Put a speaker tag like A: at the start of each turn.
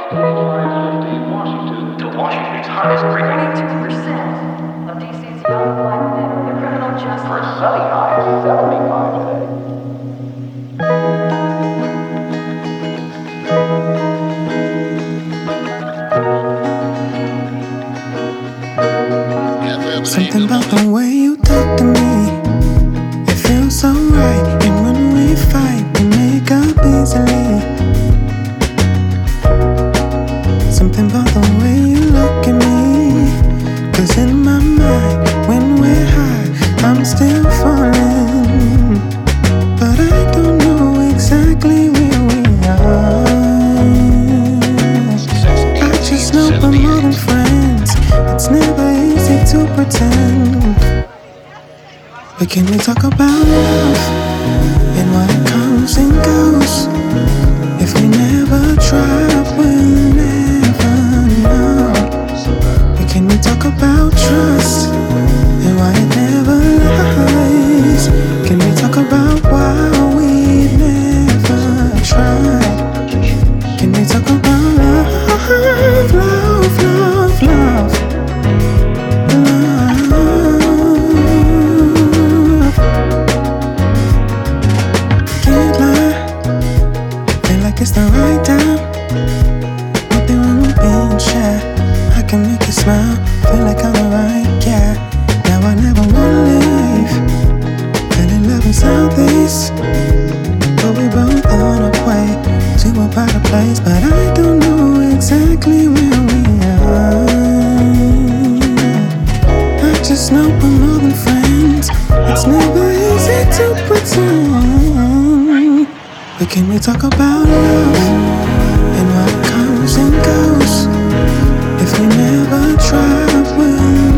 A: To Washington's hottest breaking
B: 22% of DC's young black men are in the criminal justice.
A: for a sunny high of 75 today.
C: Something about the way you talk to me, it feels so right. And when we fight, we make up easily. Something about the way you look at me, 'cause in my mind, when we're high, I'm still falling. But I don't know exactly where we are. I just know we're more than friends. It's never easy to pretend. But can we talk about love and what comes and goes? If we never try, we'll never know. But can we talk about trust and why it never lies? Can we talk about why we never tried? Can we talk about love, love, love, love? It's the right time. Nothing wrong with being shy. I can make you smile, feel like I'm alright, yeah. Now I never wanna leave. Fell in love in Southeast, but we both on our way to a better place. But I don't know exactly where we are. I just know we're more than friends. It's never easy to pretend. But can we talk about love and what comes and goes? If we never try, we'll